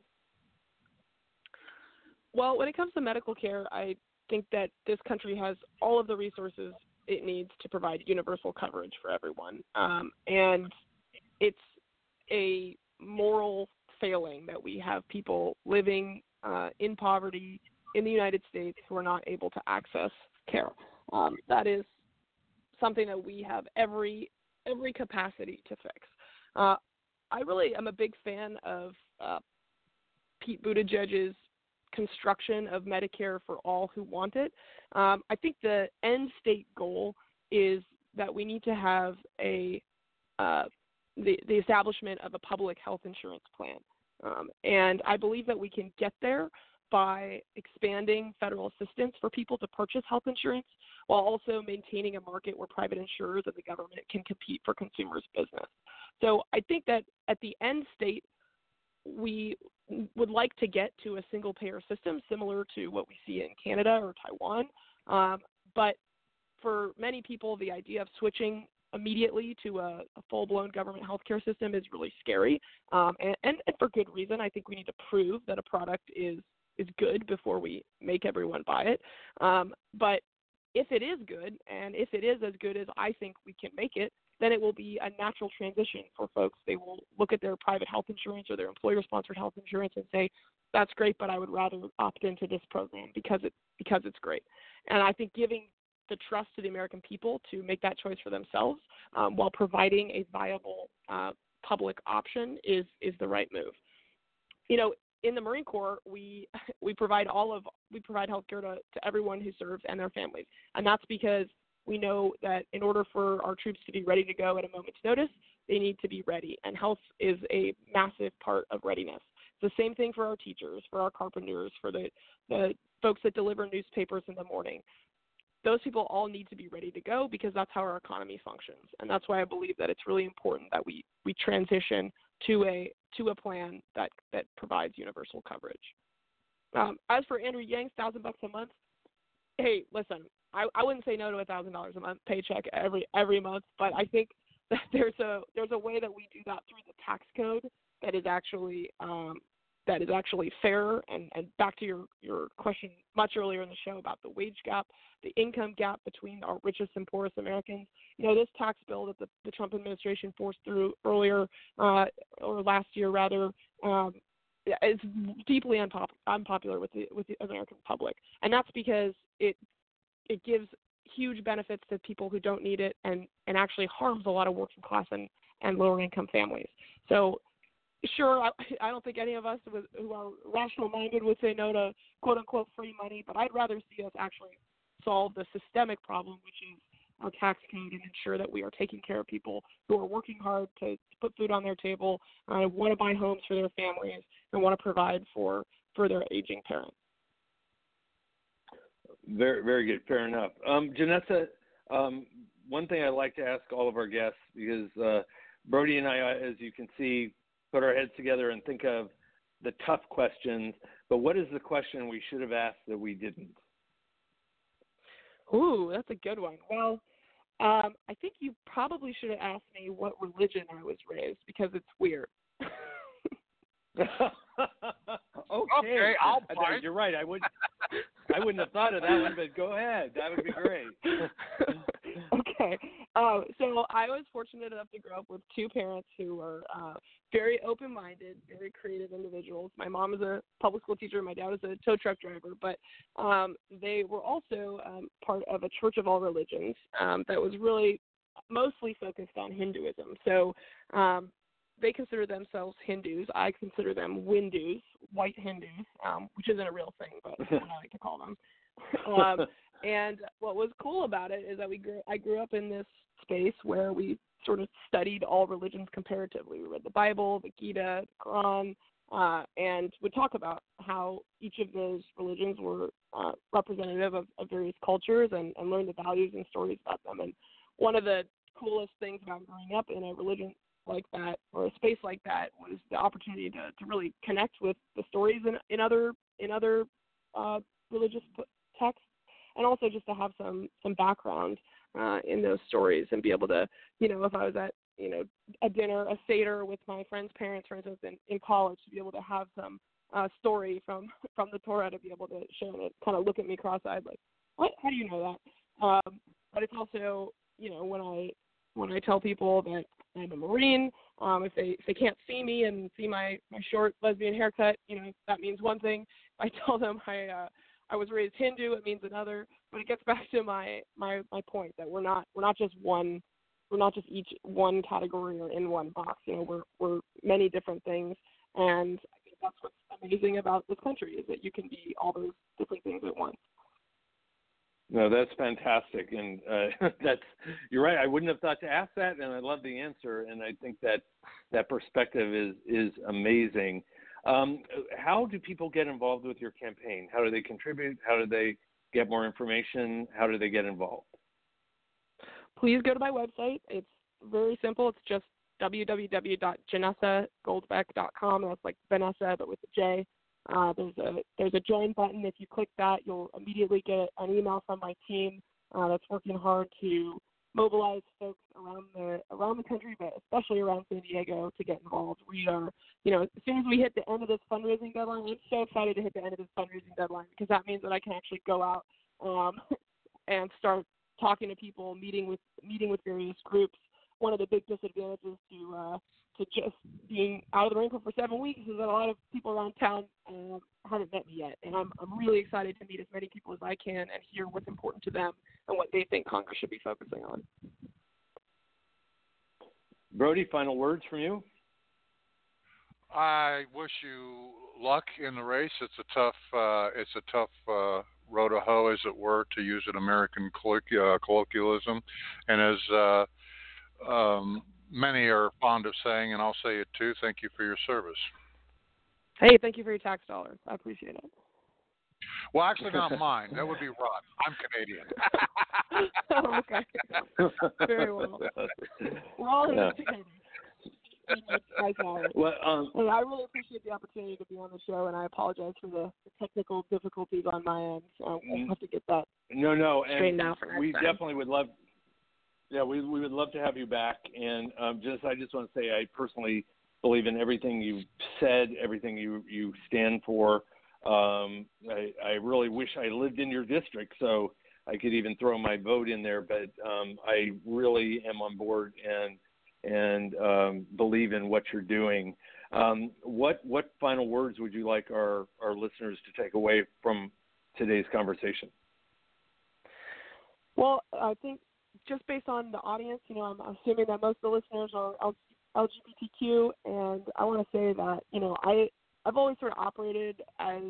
Well, when it comes to medical care, I think that this country has all of the resources it needs to provide universal coverage for everyone. And it's a moral failing that we have people living in poverty in the United States who are not able to access care. That is something that we have every capacity to fix. I really am a big fan of Pete Buttigieg's construction of Medicare for all who want it. I think the end state goal is that we need to have the establishment of a public health insurance plan. And I believe that we can get there by expanding federal assistance for people to purchase health insurance while also maintaining a market where private insurers and the government can compete for consumers' business. So I think that at the end state, we would like to get to a single-payer system similar to what we see in Canada or Taiwan. But for many people, the idea of switching immediately to a full-blown government healthcare system is really scary, and for good reason. I think we need to prove that a product is good before we make everyone buy it. But if it is good, and if it is as good as I think we can make it, then it will be a natural transition for folks. They will look at their private health insurance or their employer-sponsored health insurance and say, that's great, but I would rather opt into this program because it's great. And I think giving the trust to the American people to make that choice for themselves while providing a viable public option is the right move. You know, in the Marine Corps, we provide health care to everyone who serves and their families, and that's because we know that in order for our troops to be ready to go at a moment's notice, they need to be ready, and health is a massive part of readiness. It's the same thing for our teachers, for our carpenters, for the folks that deliver newspapers in the morning. Those people all need to be ready to go because that's how our economy functions, and that's why I believe that it's really important that we transition to a plan that provides universal coverage. As for Andrew Yang's $1,000 a month, hey, listen, I wouldn't say no to $1,000 a month paycheck every month, but I think that there's a way that we do that through the tax code that is actually fair. And back to your question much earlier in the show about the wage gap, the income gap between our richest and poorest Americans. You know, this tax bill that the Trump administration forced through earlier or last year rather, is deeply unpopular with the American public, and that's because it gives huge benefits to people who don't need it and actually harms a lot of working class and lower income families. So sure, I don't think any of us who are rational minded would say no to quote unquote free money, but I'd rather see us actually solve the systemic problem, which is our tax code, and ensure that we are taking care of people who are working hard to put food on their table, want to buy homes for their families, and want to provide for their aging parents. Very, very good. Fair enough. Janessa, one thing I like to ask all of our guests, because Brody and I, as you can see, put our heads together and think of the tough questions, but what is the question we should have asked that we didn't? Ooh, that's a good one. Well, I think you probably should have asked me what religion I was raised, because it's weird. Okay, I'll bite. You're right. I wouldn't have thought of that one, but go ahead. That would be great. Okay. So I was fortunate enough to grow up with two parents who were very open-minded, very creative individuals. My mom is a public school teacher. My dad was a tow truck driver. But they were also part of a church of all religions that was really mostly focused on Hinduism. So they consider themselves Hindus. I consider them Windus, white Hindus, which isn't a real thing, but that's what I like to call them. And what was cool about it is that I grew up in this space where we sort of studied all religions comparatively. We read the Bible, the Gita, the Quran, and would talk about how each of those religions were representative of various cultures and learn the values and stories about them. And one of the coolest things about growing up in a religion like that, or a space like that, was the opportunity to really connect with the stories in other religious texts, and also just to have some background in those stories and be able to, if I was at a dinner, a seder with my friend's parents, for instance, in college, to be able to have some story from the Torah to be able to share, and it kind of look at me cross-eyed like, what? How do you know that? But it's also, when I tell people that I'm a Marine, if they can't see me and see my short lesbian haircut, that means one thing. If I tell them I was raised Hindu, it means another. But it gets back to my point that we're not just each one category or in one box. We're many different things. And I think that's what's amazing about this country, is that you can be all those different things at once. No, that's fantastic, and you're right. I wouldn't have thought to ask that, and I love the answer. And I think that perspective is amazing. How do people get involved with your campaign? How do they contribute? How do they get more information? How do they get involved? Please go to my website. It's very simple. It's just www.janessagoldbeck.com. That's like Vanessa, but with a J. There's a join button. If you click that, you'll immediately get an email from my team that's working hard to mobilize folks around the country, but especially around San Diego, to get involved. We are, as soon as we hit the end of this fundraising deadline, I'm so excited to hit the end of this fundraising deadline, because that means that I can actually go out and start talking to people, meeting with various groups. One of the big disadvantages to just being out of the Marine Corps for 7 weeks is that a lot of people around town haven't met me yet, and I'm really excited to meet as many people as I can and hear what's important to them and what they think Congress should be focusing on. Brody, final words from you? I wish you luck in the race. It's a tough row to hoe, as it were, to use an American colloquialism, and as many are fond of saying, and I'll say it too, thank you for your service. Hey, thank you for your tax dollars. I appreciate it. Well, actually, not mine. That would be Rod. I'm Canadian. Oh, okay. Very well. We're all here together. Well, I really appreciate the opportunity to be on the show, and I apologize for the technical difficulties on my end. We'll have to get that straightened out for next we time. Definitely would love. Yeah, we would love to have you back. And I just want to say, I personally believe in everything you've said, everything you stand for. I really wish I lived in your district so I could even throw my vote in there, but I really am on board and believe in what you're doing. What final words would you like our listeners to take away from today's conversation? Well, I think just based on the audience, I'm assuming that most of the listeners are LGBTQ, and I want to say that, I've always sort of operated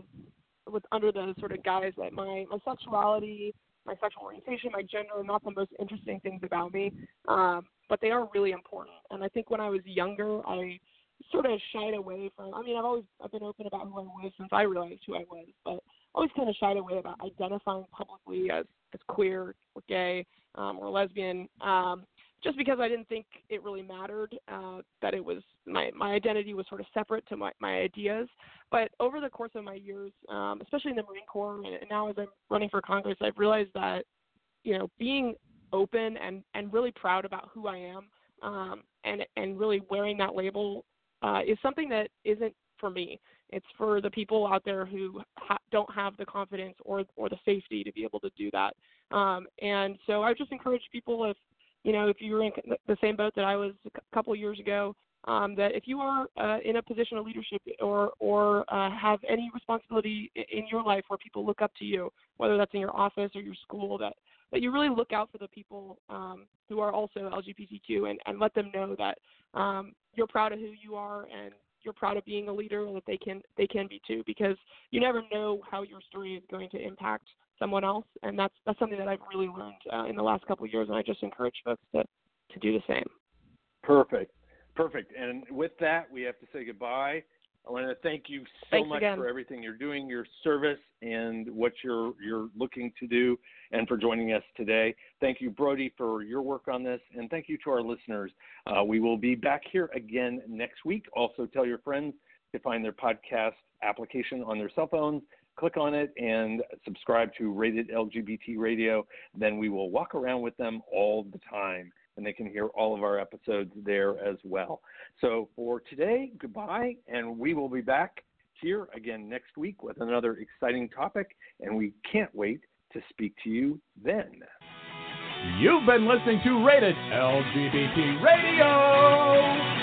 under the sort of guise that my sexuality, my sexual orientation, my gender are not the most interesting things about me, but they are really important. And I think when I was younger, I sort of shied away from. I've been open about who I was since I realized who I was, but always kind of shied away about identifying publicly as queer or gay or lesbian, just because I didn't think it really mattered, that it was my identity was sort of separate to my ideas. But over the course of my years, especially in the Marine Corps, and now as I'm running for Congress, I've realized that, being open and really proud about who I am, and really wearing that label is something that isn't for me. It's for the people out there who don't have the confidence or the safety to be able to do that. And so I just encourage people, if you're in the same boat that I was a couple of years ago, that if you are in a position of leadership or have any responsibility in your life where people look up to you, whether that's in your office or your school, that you really look out for the people who are also LGBTQ and let them know that you're proud of who you are and you're proud of being a leader, and that they can be too, because you never know how your story is going to impact someone else, and that's something that I've really learned in the last couple of years, and I just encourage folks to do the same. Perfect. And with that, we have to say goodbye. I want to thank you so much for everything you're doing, your service, and what you're looking to do, and for joining us today. Thank you, Brody, for your work on this, and thank you to our listeners. We will be back here again next week. Also, tell your friends to find their podcast application on their cell phones. Click on it and subscribe to Rated LGBT Radio. Then we will walk around with them all the time, and they can hear all of our episodes there as well. So for today, goodbye, and we will be back here again next week with another exciting topic, and we can't wait to speak to you then. You've been listening to Rated LGBT Radio.